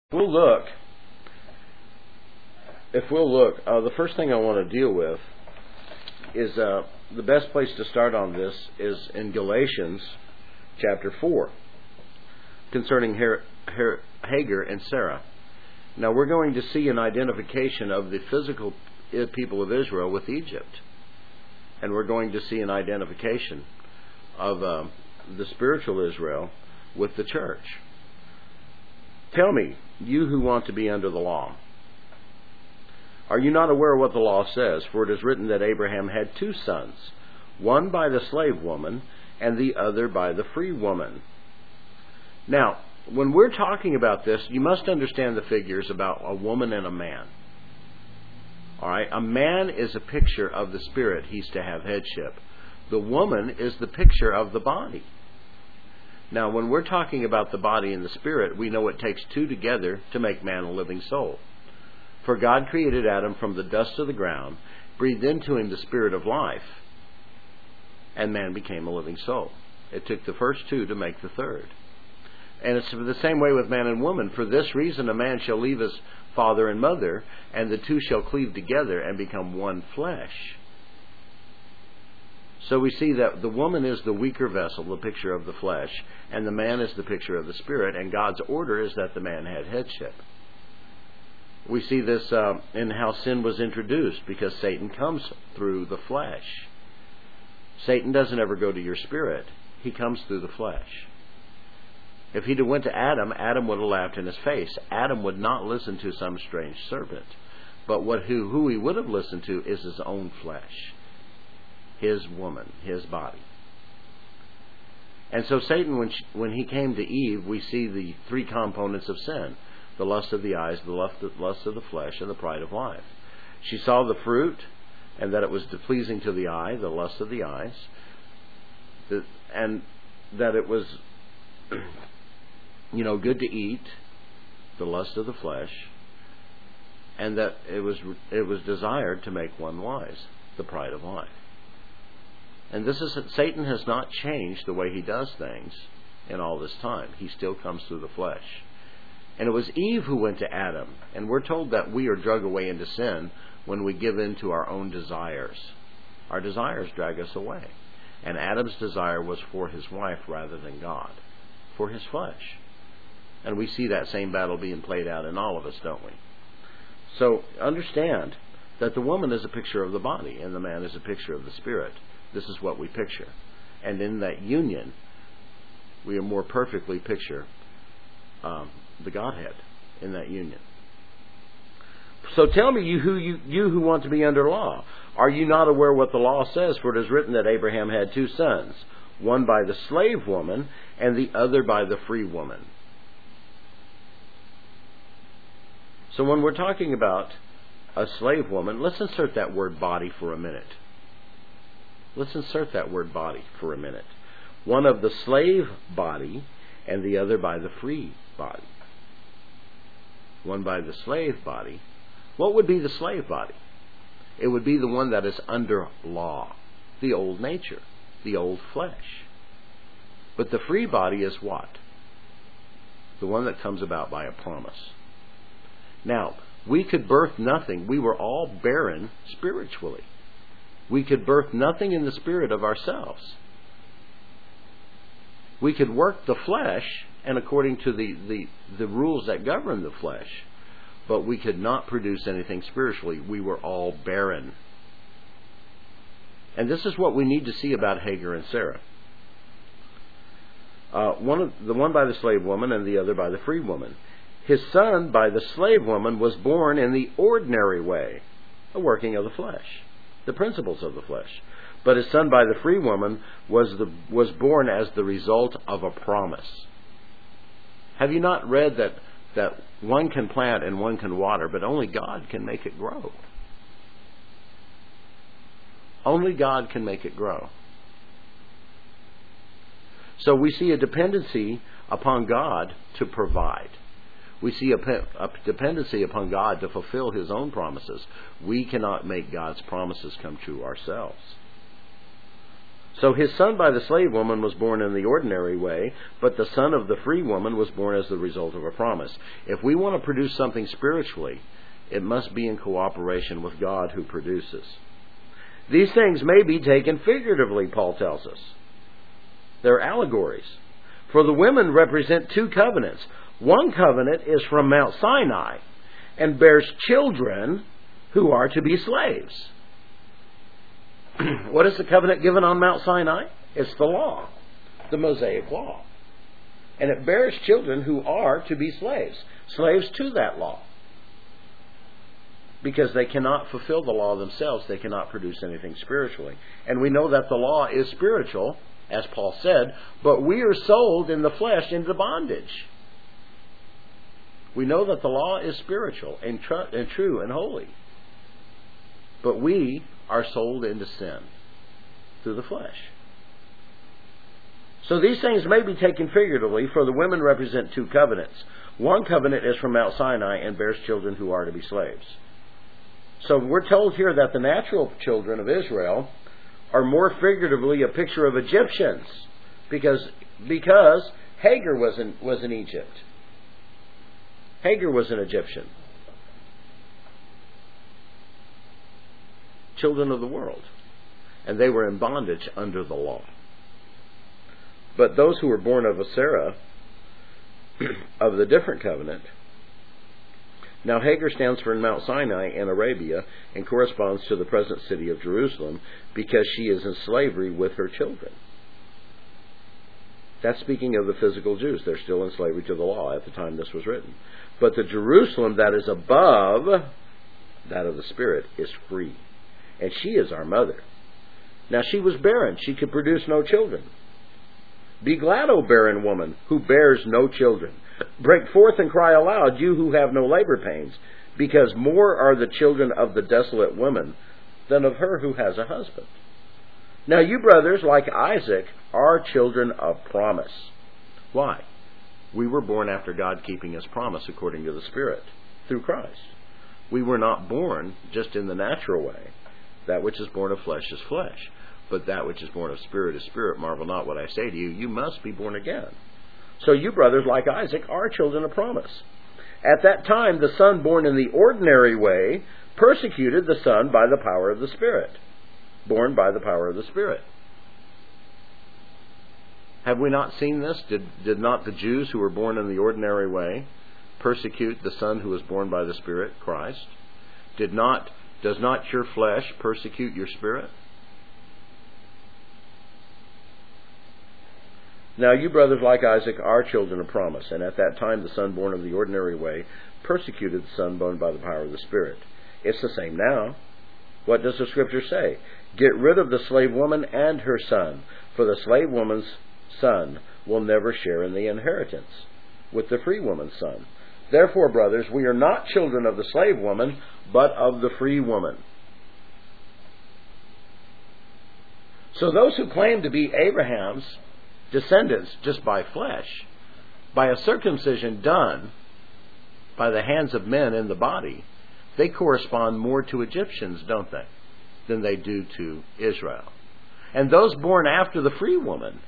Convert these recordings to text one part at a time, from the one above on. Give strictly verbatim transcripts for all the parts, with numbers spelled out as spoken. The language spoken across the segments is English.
We'll look, if we'll look, uh, the first thing I want to deal with is uh, the best place to start on this is in Galatians chapter four, concerning Her- Her- Hagar and Sarah. Now we're going to see an identification of the physical people of Israel with Egypt, and we're going to see an identification of uh, the spiritual Israel with the church. Tell me, you who want to be under the law, are you not aware of what the law says? For it is written that Abraham had two sons, one by the slave woman and the other by the free woman. Now, when we're talking about this, you must understand the figures about a woman and a man. All right, a man is a picture of the spirit. He's to have headship. The woman is the picture of the body. Now, when we're talking about the body and the spirit, we know it takes two together to make man a living soul. For God created Adam from the dust of the ground, breathed into him the spirit of life, and man became a living soul. It took the first two to make the third. And it's the same way with man and woman. For this reason a man shall leave his father and mother, and the two shall cleave together and become one flesh. So we see that the woman is the weaker vessel, the picture of the flesh, and the man is the picture of the spirit, and God's order is that the man had headship. We see this uh, in how sin was introduced, because Satan comes through the flesh. Satan doesn't ever go to your spirit. He comes through the flesh. If he'd have went to Adam, Adam would have laughed in his face. Adam would not listen to some strange serpent. But what who, who he would have listened to is his own flesh. His woman, his body. And so Satan, when, she, when he came to Eve, we see the three components of sin. The lust of the eyes, the lust, the lust of the flesh, and the pride of life. She saw the fruit, and that it was pleasing to the eye, the lust of the eyes, the, and that it was, you know, good to eat, the lust of the flesh, and that it was it was desired to make one wise, the pride of life. And this is that Satan has not changed the way he does things in all this time. He still comes through the flesh. And it was Eve who went to Adam. And we're told that we are dragged away into sin when we give in to our own desires. Our desires drag us away. And Adam's desire was for his wife rather than God, for his flesh. And we see that same battle being played out in all of us, don't we? So understand that the woman is a picture of the body and the man is a picture of the spirit. This is what we picture. And in that union, we are more perfectly picture um, the Godhead in that union. So tell me, you who you, you who want to be under law, are you not aware what the law says? For it is written that Abraham had two sons, one by the slave woman and the other by the free woman. So when we're talking about a slave woman, let's insert that word body for a minute. Let's insert that word body for a minute. One of the slave body and the other by the free body. One by the slave body. What would be the slave body? It would be the one that is under law, the old nature, the old flesh. But the free body is what? The one that comes about by a promise. Now, we could birth nothing. We were all barren spiritually. We could birth nothing in the spirit of ourselves. We could work the flesh, and according to the, the, the rules that govern the flesh, but we could not produce anything spiritually. We were all barren. And this is what we need to see about Hagar and Sarah. Uh, one of, the one by the slave woman and the other by the free woman. His son by the slave woman was born in the ordinary way, a working of the flesh, the principles of the flesh. But his son by the free woman was the was born as the result of a promise. Have you not read that, that one can plant and one can water, but only God can make it grow? Only God can make it grow. So we see a dependency upon God to provide. We see a, a dependency upon God to fulfill His own promises. We cannot make God's promises come true ourselves. So his son by the slave woman was born in the ordinary way, but the son of the free woman was born as the result of a promise. If we want to produce something spiritually, it must be in cooperation with God who produces. These things may be taken figuratively, Paul tells us. They're allegories. For the women represent two covenants. One covenant is from Mount Sinai and bears children who are to be slaves. What is the covenant given on Mount Sinai? It's the law, the Mosaic law. And it bears children who are to be slaves, slaves to that law. Because they cannot fulfill the law themselves, they cannot produce anything spiritually. And we know that the law is spiritual, as Paul said, but we are sold in the flesh into bondage. We know that the law is spiritual and, tr- and true and holy. But we are sold into sin through the flesh. So these things may be taken figuratively, for the women represent two covenants. One covenant is from Mount Sinai and bears children who are to be slaves. So we're told here that the natural children of Israel are more figuratively a picture of Egyptians, because because Hagar was in was in Egypt. Hagar was an Egyptian. Children of the world. And they were in bondage under the law. But those who were born of Sarah, of the different covenant, now Hagar stands for Mount Sinai in Arabia and corresponds to the present city of Jerusalem because she is in slavery with her children. That's speaking of the physical Jews. They're still in slavery to the law at the time this was written. But the Jerusalem that is above that of the Spirit is free. And she is our mother. Now she was barren. She could produce no children. Be glad, O barren woman, who bears no children. Break forth and cry aloud, you who have no labor pains, because more are the children of the desolate woman than of her who has a husband. Now you, brothers, like Isaac, are children of promise. Why? We were born after God keeping His promise according to the Spirit, through Christ. We were not born just in the natural way. That which is born of flesh is flesh. But that which is born of spirit is spirit. Marvel not what I say to you. You must be born again. So you, brothers, like Isaac, are children of promise. At that time, the son born in the ordinary way persecuted the son by the power of the Spirit. Born by the power of the Spirit. Have we not seen this? Did, did not the Jews who were born in the ordinary way persecute the son who was born by the Spirit, Christ? Did not, does not your flesh persecute your spirit? Now you, brothers, like Isaac, are children of promise, and at that time the son born of the ordinary way persecuted the son born by the power of the Spirit. It's the same now. What does the Scripture say? Get rid of the slave woman and her son, for the slave woman's son will never share in the inheritance with the free woman's son. Therefore, brothers, we are not children of the slave woman, but of the free woman. So those who claim to be Abraham's descendants just by flesh, by a circumcision done by the hands of men in the body, they correspond more to Egyptians, don't they, than they do to Israel. And those born after the free woman,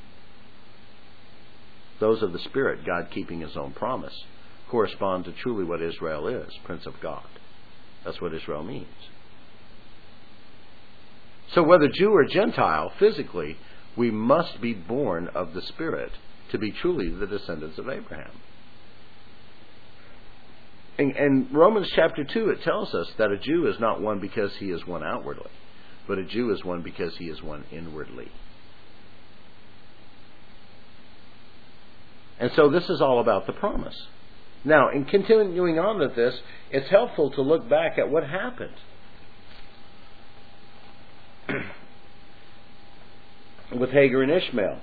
those of the Spirit, God keeping His own promise, correspond to truly what Israel is, Prince of God. That's what Israel means. So whether Jew or Gentile, physically, we must be born of the Spirit to be truly the descendants of Abraham. In, in Romans chapter two, it tells us that a Jew is not one because he is one outwardly, but a Jew is one because he is one inwardly. And so this is all about the promise. Now, in continuing on with this, it's helpful to look back at what happened. With Hagar and Ishmael.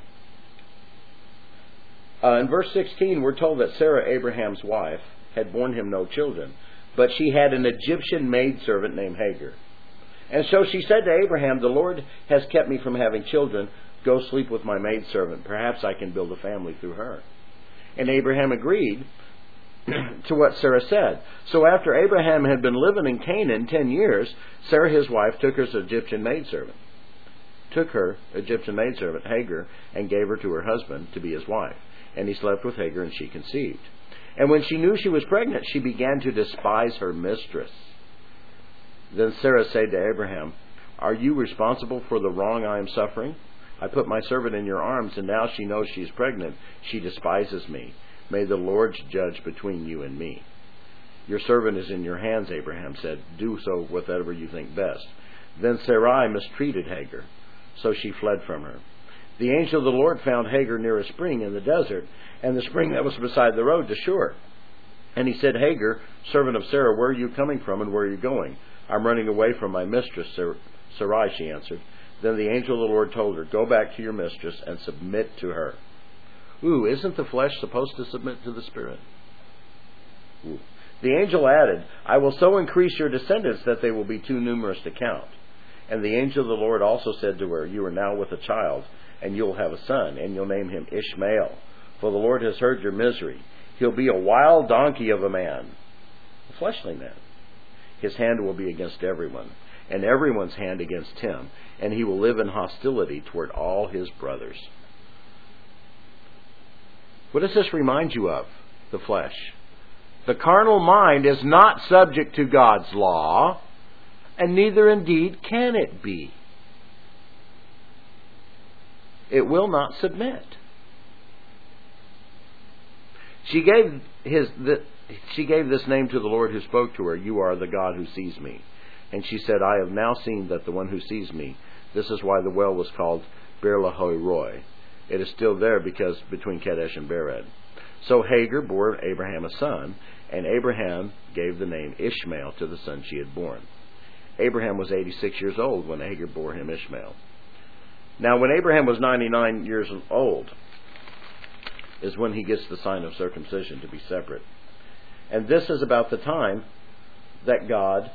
Uh, in verse sixteen, we're told that Sarah, Abraham's wife, had borne him no children, but she had an Egyptian maidservant named Hagar. And so she said to Abraham, the Lord has kept me from having children. Go sleep with my maidservant. Perhaps I can build a family through her. And Abraham agreed to what Sarah said. So after Abraham had been living in Canaan ten years, Sarah his wife took her Egyptian maidservant, took her Egyptian maidservant Hagar and gave her to her husband to be his wife. And he slept with Hagar, and she conceived. And when she knew she was pregnant, she began to despise her mistress. Then Sarah said to Abraham, "Are you responsible for the wrong I am suffering? I put my servant in your arms, and now she knows she is pregnant. She despises me. May the Lord judge between you and me." "Your servant is in your hands," Abraham said. "Do so whatever you think best." Then Sarai mistreated Hagar, so she fled from her. The angel of the Lord found Hagar near a spring in the desert, and the spring that was beside the road to Shur. And he said, "Hagar, servant of Sarah, where are you coming from and where are you going?" "I'm running away from my mistress, Sarai," she answered. Then the angel of the Lord told her, "Go back to your mistress and submit to her." Ooh, isn't the flesh supposed to submit to the spirit? Ooh. The angel added, "I will so increase your descendants that they will be too numerous to count." And the angel of the Lord also said to her, "You are now with a child, and you'll have a son, and you'll name him Ishmael. For the Lord has heard your misery. He'll be a wild donkey of a man," a fleshly man. "His hand will be against everyone, and everyone's hand against him, and he will live in hostility toward all his brothers." What does this remind you of? The flesh. The carnal mind is not subject to God's law, and neither indeed can it be. It will not submit. She gave his the, she gave this name to the Lord who spoke to her, "You are the God who sees me." And she said, "I have now seen that the one who sees me. This is why the well was called Beer-lahai-roi. It is still there because between Kadesh and Bered." So Hagar bore Abraham a son, and Abraham gave the name Ishmael to the son she had born. Abraham was eighty-six years old when Hagar bore him Ishmael. Now when Abraham was ninety-nine years old is when he gets the sign of circumcision to be separate. And this is about the time that God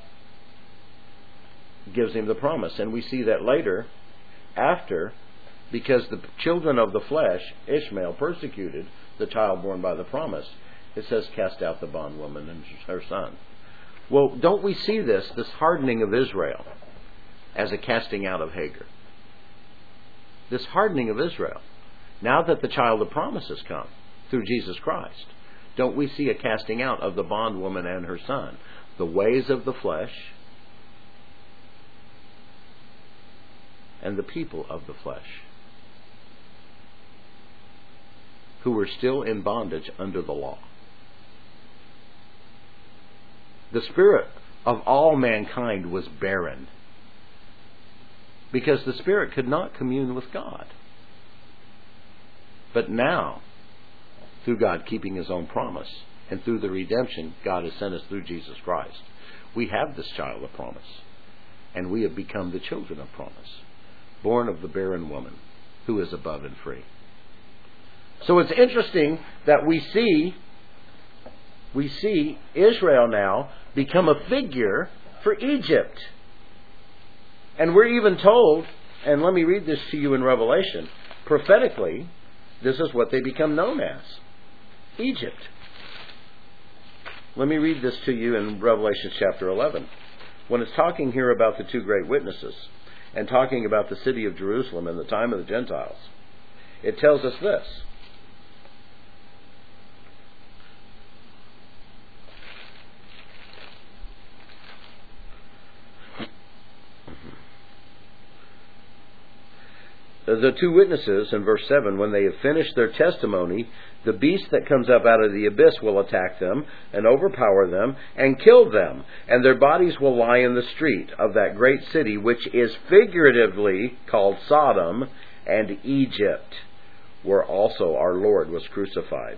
gives him the promise. And we see that later, after, because the children of the flesh, Ishmael, persecuted the child born by the promise, it says, "Cast out the bondwoman and her son." Well, don't we see this, this hardening of Israel, as a casting out of Hagar? This hardening of Israel. Now that the child of promise has come through Jesus Christ, don't we see a casting out of the bondwoman and her son? The ways of the flesh and the people of the flesh, who were still in bondage under the law. The spirit of all mankind was barren, because the spirit could not commune with God. But now, through God keeping his own promise, and through the redemption God has sent us through Jesus Christ, we have this child of promise, and we have become the children of promise, born of the barren woman who is above and free. So it's interesting that we see we see Israel now become a figure for Egypt. And we're even told, and let me read this to you in Revelation, prophetically, this is what they become known as, Egypt. Let me read this to you in Revelation chapter eleven. When it's talking here about the two great witnesses, and talking about the city of Jerusalem and the time of the Gentiles, it tells us this. The two witnesses, in verse seven, when they have finished their testimony, the beast that comes up out of the abyss will attack them and overpower them and kill them, and their bodies will lie in the street of that great city, which is figuratively called Sodom and Egypt, where also our Lord was crucified.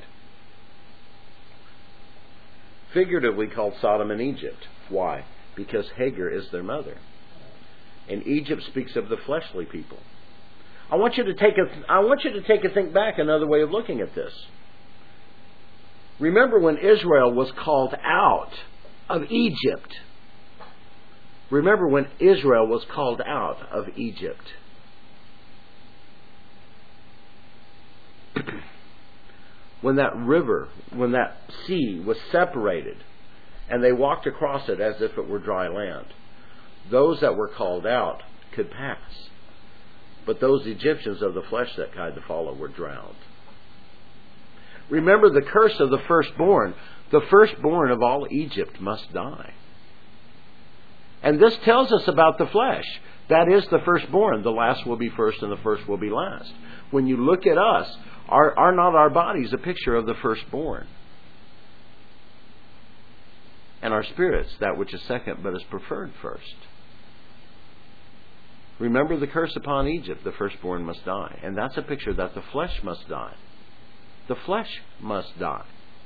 Figuratively called Sodom and Egypt. Why? Because Hagar is their mother. And Egypt speaks of the fleshly people. I want you to take a, I want you to take a think back, another way of looking at this. Remember when Israel was called out of Egypt. Remember when Israel was called out of Egypt. When that river, when that sea was separated, and they walked across it as if it were dry land. Those that were called out could pass. but those Egyptians of the flesh that tried to follow were drowned. Remember the curse of the firstborn. The firstborn of all Egypt must die. And this tells us about the flesh. That is the firstborn. The last will be first and the first will be last. When you look at us, are, are not our bodies a picture of the firstborn? And our spirits, that which is second but is preferred first. Remember the curse upon Egypt, the firstborn must die. And that's a picture that the flesh must die. The flesh must die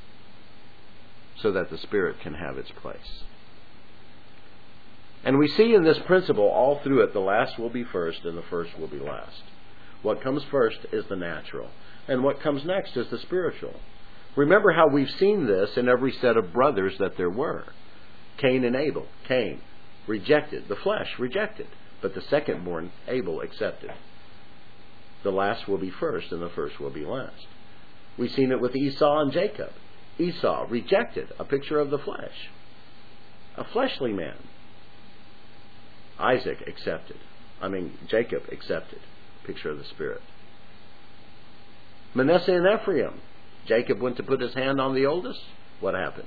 so that the spirit can have its place. And we see in this principle all through it, the last will be first and the first will be last. What comes first is the natural, and what comes next is the spiritual. Remember how we've seen this in every set of brothers that there were. Cain and Abel. Cain rejected. The flesh rejected. But the second-born, Abel, accepted. The last will be first and the first will be last. We've seen it with Esau and Jacob. Esau rejected, a picture of the flesh. A fleshly man. Isaac accepted. I mean, Jacob accepted. Picture of the Spirit. Manasseh and Ephraim. Jacob went to put his hand on the oldest. What happened?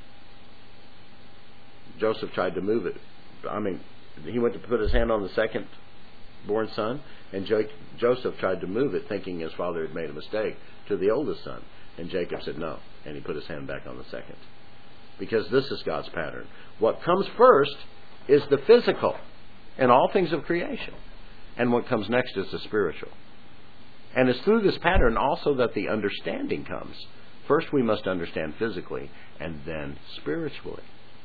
Joseph tried to move it. I mean, he went to put his hand on the second born son, and jo- Joseph tried to move it, thinking his father had made a mistake, to the oldest son. And Jacob said no, and he put his hand back on the second. Because this is God's pattern. What comes first is the physical in all things of creation. And what comes next is the spiritual. And it's through this pattern also that the understanding comes. First we must understand physically, and then spiritually.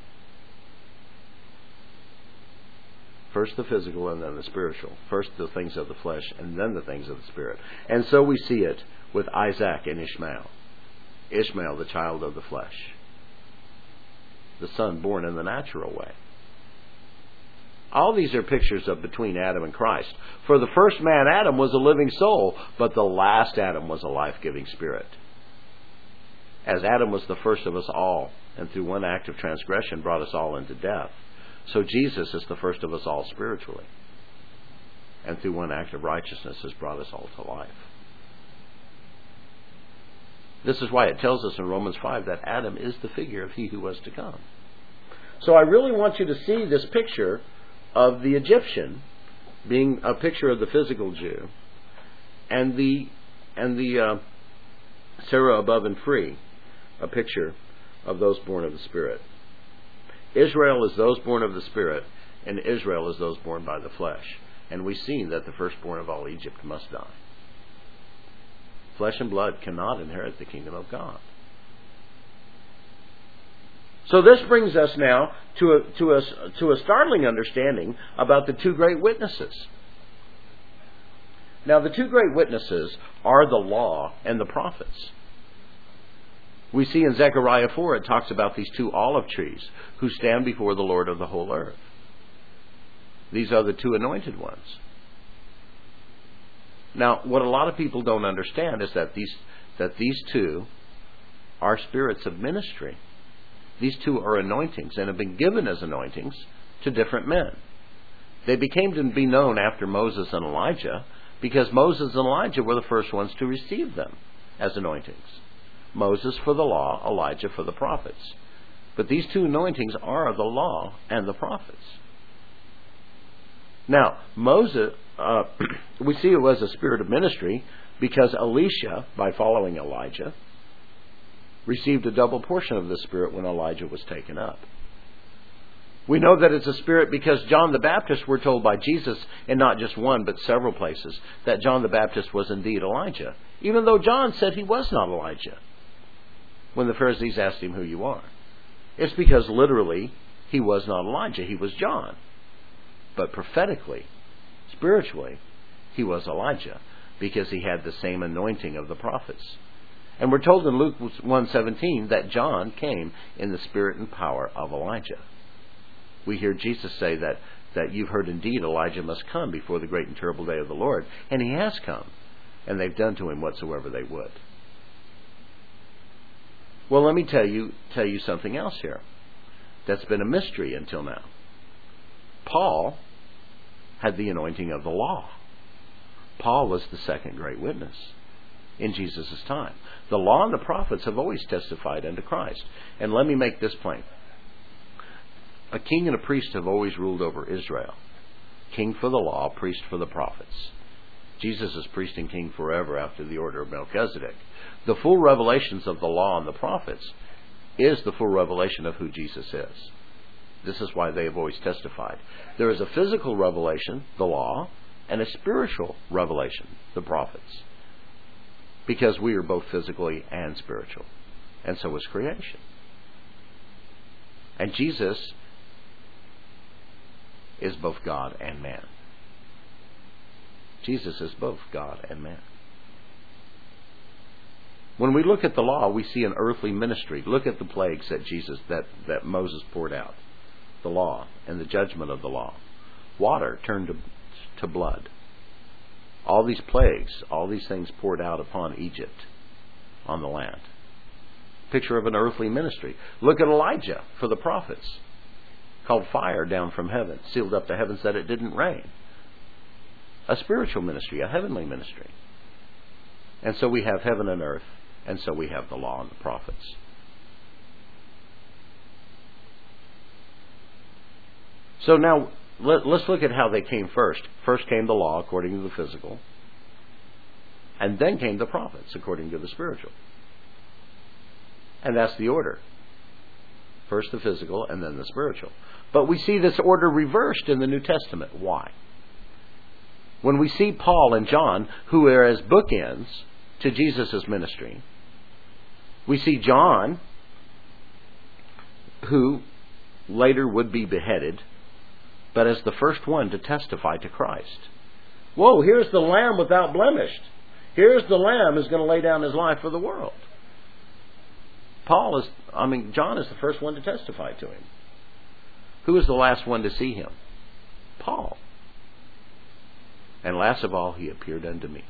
First the physical and then the spiritual. First the things of the flesh and then the things of the spirit. And so we see it with Isaac and Ishmael. Ishmael, the child of the flesh. The son born in the natural way. All these are pictures of between Adam and Christ. For the first man, Adam, was a living soul, but the last Adam was a life-giving spirit. As Adam was the first of us all, and through one act of transgression brought us all into death, so Jesus is the first of us all spiritually. And through one act of righteousness has brought us all to life. This is why it tells us in Romans five that Adam is the figure of he who was to come. So I really want you to see this picture of the Egyptian being a picture of the physical Jew, and the and the uh, Sarah above and free, a picture of those born of the Spirit. Israel is those born of the Spirit, and Israel is those born by the flesh. And we've seen that the firstborn of all Egypt must die. Flesh and blood cannot inherit the kingdom of God. So this brings us now to a, to a, to a startling understanding about the two great witnesses. Now, the two great witnesses are the law and the prophets. We see in Zechariah four, it talks about these two olive trees who stand before the Lord of the whole earth. These are the two anointed ones. Now, what a lot of people don't understand is that these that these two are spirits of ministry. These two are anointings and have been given as anointings to different men. They became to be known after Moses and Elijah because Moses and Elijah were the first ones to receive them as anointings. Moses for the law, Elijah for the prophets. But these two anointings are the law and the prophets. Now, Moses, uh, we see it was a spirit of ministry because Elisha, by following Elijah, received a double portion of the Spirit when Elijah was taken up. We know that it's a spirit because John the Baptist, we're told by Jesus, in not just one but several places, that John the Baptist was indeed Elijah, even though John said he was not Elijah when the Pharisees asked him who you are. It's because literally he was not Elijah, he was John. But prophetically, spiritually, he was Elijah because he had the same anointing of the prophets. And we're told in Luke one seventeen that John came in the spirit and power of Elijah. We hear Jesus say that, that you've heard indeed Elijah must come before the great and terrible day of the Lord. And he has come. And they've done to him whatsoever they would. Well, let me tell you, tell you something else here that's been a mystery until now. Paul had the anointing of the law. Paul was the second great witness in Jesus' time. The law and the prophets have always testified unto Christ. And let me make this plain. A king and a priest have always ruled over Israel. King for the law, priest for the prophets. Jesus is priest and king forever after the order of Melchizedek. The full revelations of the law and the prophets is the full revelation of who Jesus is. This is why they have always testified. There is a physical revelation, the law, and a spiritual revelation, the prophets. Because we are both physically and spiritual. And so is creation. And Jesus is both God and man. Jesus is both God and man. When we look at the law, we see an earthly ministry. Look at the plagues that Jesus, that, that Moses poured out. The law and the judgment of the law. Water turned to, to blood. All these plagues, all these things poured out upon Egypt on the land. Picture of an earthly ministry. Look at Elijah for the prophets. Called fire down from heaven, sealed up the heavens that it didn't rain. A spiritual ministry, a heavenly ministry. And so we have heaven and earth, and so we have the law and the prophets. So now, let, let's look at how they came first. First came the law according to the physical, and then came the prophets according to the spiritual. And that's the order. First the physical, and then the spiritual. But we see this order reversed in the New Testament. Why? When we see Paul and John, who are as bookends to Jesus' ministry, we see John, who later would be beheaded, but as the first one to testify to Christ. Whoa, here's the Lamb without blemish. Here's the Lamb who's going to lay down his life for the world. Paul is, I mean, John is the first one to testify to him. Who is the last one to see him? Paul. And last of all, he appeared unto me.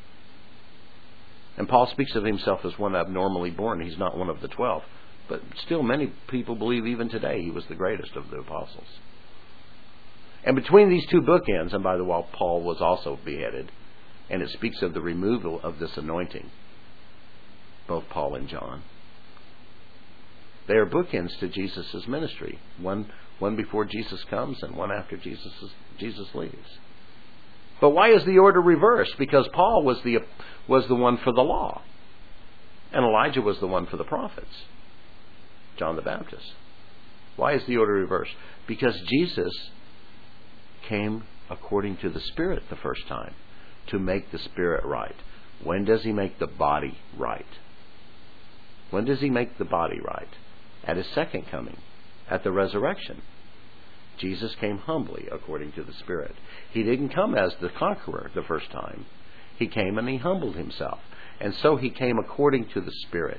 And Paul speaks of himself as one abnormally born. He's not one of the twelve. But still, many people believe even today he was the greatest of the apostles. And between these two bookends, and by the way, Paul was also beheaded, and it speaks of the removal of this anointing, both Paul and John. They are bookends to Jesus' ministry. One, one before Jesus comes and one after Jesus, Jesus leaves. But why is the order reversed? Because Paul was the, was the one for the law. And Elijah was the one for the prophets. John the Baptist. Why is the order reversed? Because Jesus came according to the Spirit the first time to make the Spirit right. When does he make the body right? When does he make the body right? At his second coming, at the resurrection. Jesus came humbly according to the Spirit. He didn't come as the conqueror the first time. He came and he humbled himself. And so he came according to the Spirit.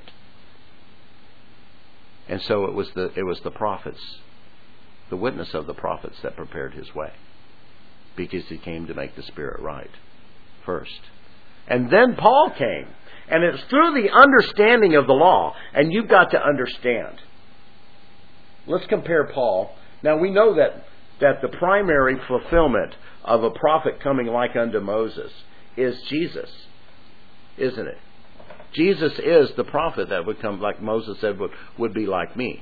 And so it was the it was the prophets, the witness of the prophets that prepared his way. Because he came to make the Spirit right first. And then Paul came. And it's through the understanding of the law. And you've got to understand. Let's compare Paul. Now we know that, that the primary fulfillment of a prophet coming like unto Moses is Jesus. Isn't it? Jesus is the prophet that would come, like Moses said, would, would be like me.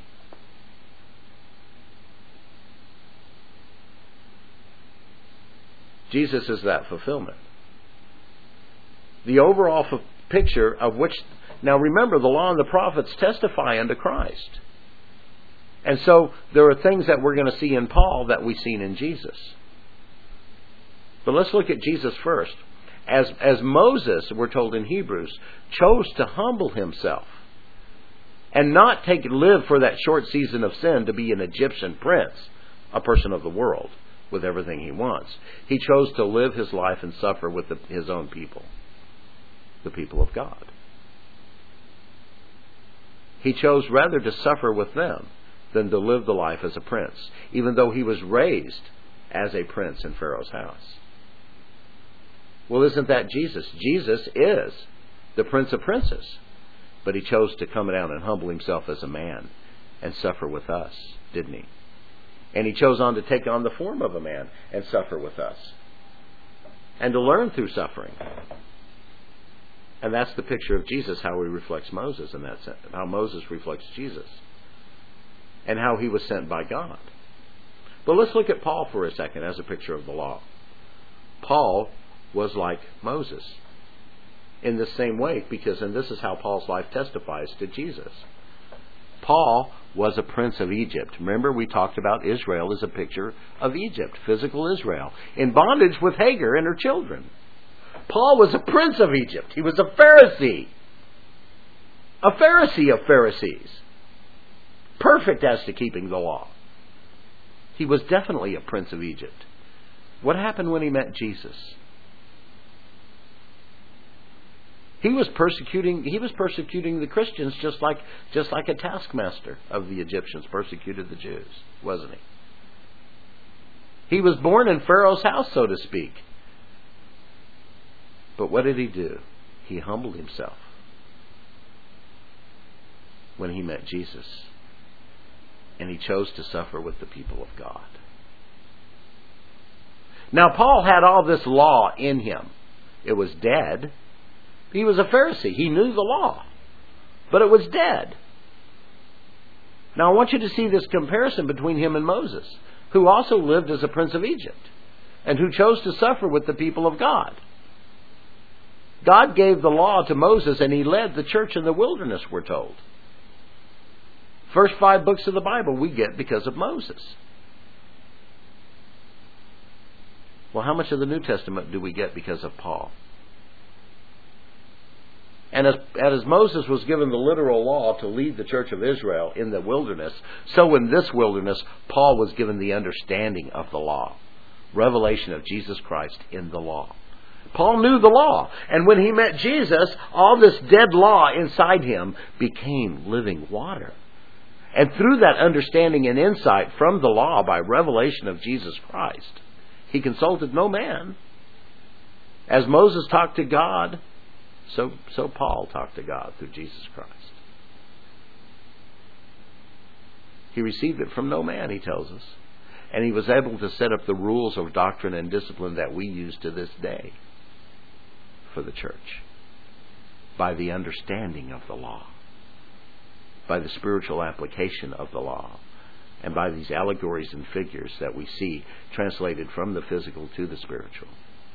Jesus is that fulfillment. The overall f- picture of which, now remember, the law and the prophets testify unto Christ. And so there are things that we're going to see in Paul that we've seen in Jesus. But let's look at Jesus first. As, as Moses, we're told in Hebrews, chose to humble himself and not take live for that short season of sin to be an Egyptian prince, a person of the world with everything he wants. He chose to live his life and suffer with the, his own people, the people of God. He chose rather to suffer with them than to live the life as a prince, even though he was raised as a prince in Pharaoh's house. Well, isn't that Jesus? Jesus is the Prince of Princes. But he chose to come down and humble himself as a man and suffer with us, didn't he? And he chose on to take on the form of a man and suffer with us. and to learn through suffering. And that's the picture of Jesus, how he reflects Moses in that sense, how Moses reflects Jesus, and how he was sent by God. But let's look at Paul for a second as a picture of the law. Paul was like Moses in the same way, because, and this is how Paul's life testifies to Jesus. Paul was a prince of Egypt. Remember, we talked about Israel as a picture of Egypt, physical Israel, in bondage with Hagar and her children. Paul was a prince of Egypt. He was a Pharisee. A Pharisee of Pharisees. Perfect as to keeping the law. He was definitely a prince of Egypt. What happened when he met Jesus? He was persecuting he was persecuting the Christians just like just like a taskmaster of the Egyptians persecuted the Jews, wasn't he? He was born in Pharaoh's house, so to speak. But what did he do? He humbled himself when he met Jesus. And he chose to suffer with the people of God. Now, Paul had all this law in him. It was dead. He was a Pharisee. He knew the law. But it was dead. Now, I want you to see this comparison between him and Moses, who also lived as a prince of Egypt, and who chose to suffer with the people of God. God gave the law to Moses, and he led the church in the wilderness, we're told. First five books of the Bible we get because of Moses. Well, how much of the New Testament do we get because of Paul? And as, as Moses was given the literal law to lead the church of Israel in the wilderness, so in this wilderness, Paul was given the understanding of the law. Revelation of Jesus Christ in the law. Paul knew the law. And when he met Jesus, all this dead law inside him became living water. And through that understanding and insight from the law by revelation of Jesus Christ, he consulted no man. As Moses talked to God, so, so Paul talked to God through Jesus Christ. He received it from no man, he tells us. And he was able to set up the rules of doctrine and discipline that we use to this day for the church by the understanding of the law, by the spiritual application of the law, and by these allegories and figures that we see translated from the physical to the spiritual.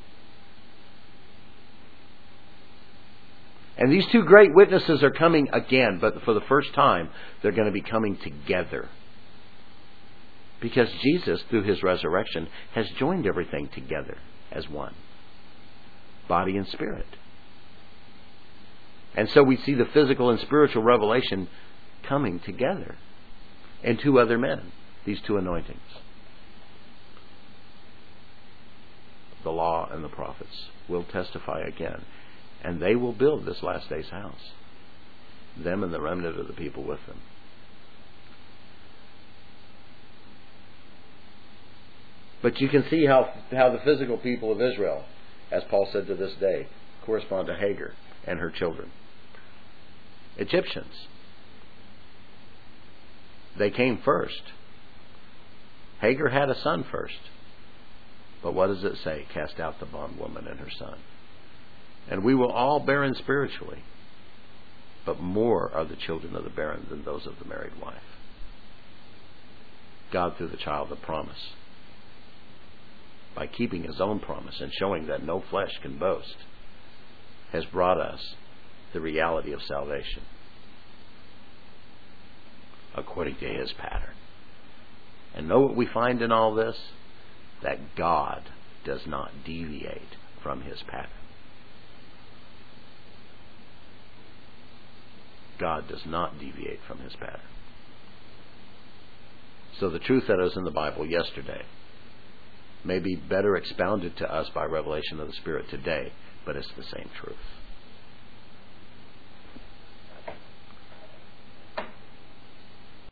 And these two great witnesses are coming again, but for the first time, they're going to be coming together. Because Jesus, through his resurrection, has joined everything together as one. Body and spirit. And so we see the physical and spiritual revelation coming together in two other men, these two anointings. The law and the prophets will testify again, and they will build this last day's house. Them and the remnant of the people with them. But you can see how, how the physical people of Israel, as Paul said to this day, correspond to Hagar and her children. Egyptians. They came first. Hagar had a son first. But what does it say? Cast out the bondwoman and her son. And we will all barren spiritually. But more are the children of the barren than those of the married wife. God, through the child of promise, by keeping his own promise and showing that no flesh can boast, has brought us the reality of salvation according to his pattern. And know what we find in all this? That God does not deviate from his pattern. God does not deviate from his pattern. So the truth that was in the Bible yesterday may be better expounded to us by revelation of the Spirit today, but it's the same truth.